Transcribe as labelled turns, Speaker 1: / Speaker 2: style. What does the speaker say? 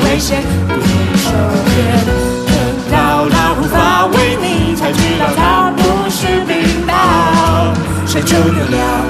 Speaker 1: 危险，不手边。等到老无法为你，才知道它不是冰雹，山丘有了。